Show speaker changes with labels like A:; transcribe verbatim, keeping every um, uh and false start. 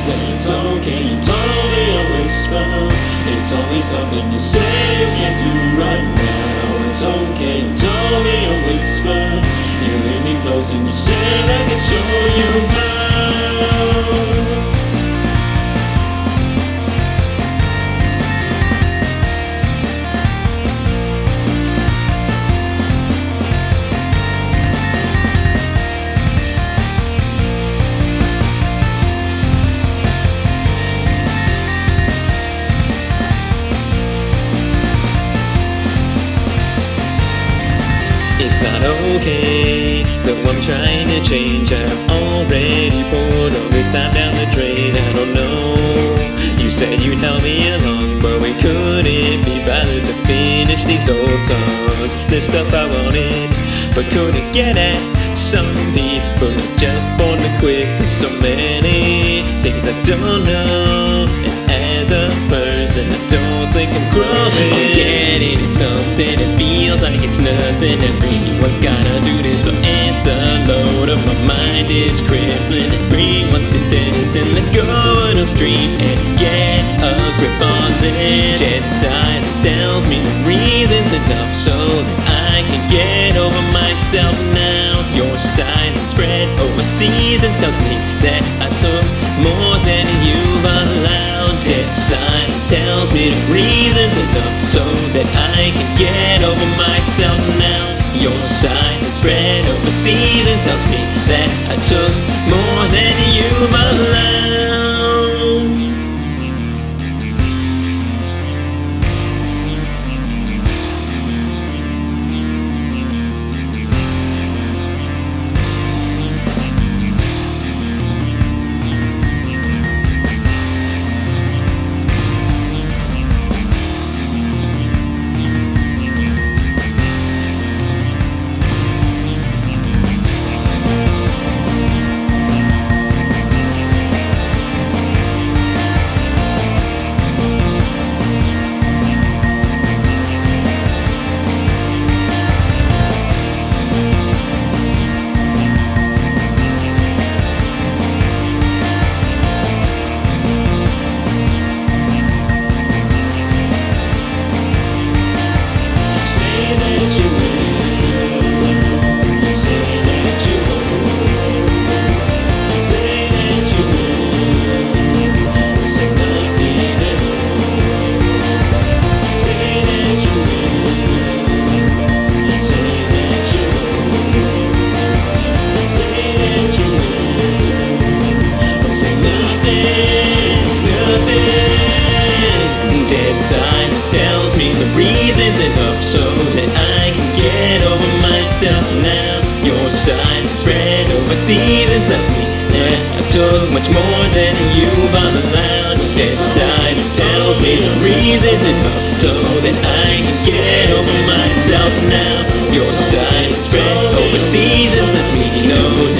A: that it's okay. You told me a whisper, it's only something you say you can't do right now. It's okay, you told me a whisper, you leave me close and you said I can show you how.
B: It's not okay, though I'm trying to change. I've already poured all this time down the drain. I don't know, you said you'd help me along, but we couldn't be bothered to finish these old songs. There's stuff I wanted, but couldn't get at. Some people are just born to quit. There's so many things I don't know, and as a person I don't think I'm growing. I'm getting at something, it feels like it's nothing. Everyone's gotta do this, but it's a load of my mind is crippling. Everyone's distance and let go of those dreams and get a grip on this. Dead silence tells me the reason's enough so that I can get over myself now. Your silence spread over seasons tells me that I took more than you've allowed. Dead silence tells me the reason's enough so that I can get over myself now. Your silence spread over seasons tells me that I took more than you've allowed. Enough so that I can get over myself now. Your silence spread over seasons left me that I took much more than you've allowed. Dead silence tells me the reason's enough so that I can get over myself now. Your silence spread over seasons left me know